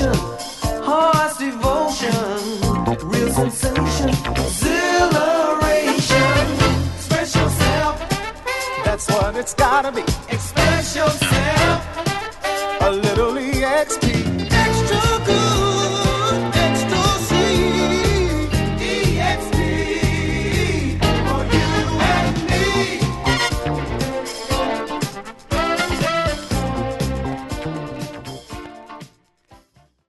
passion, heart's devotion, real sensation, exhilaration. Express yourself, That's what it's gotta be. express yourself. A little EXP. Extra good.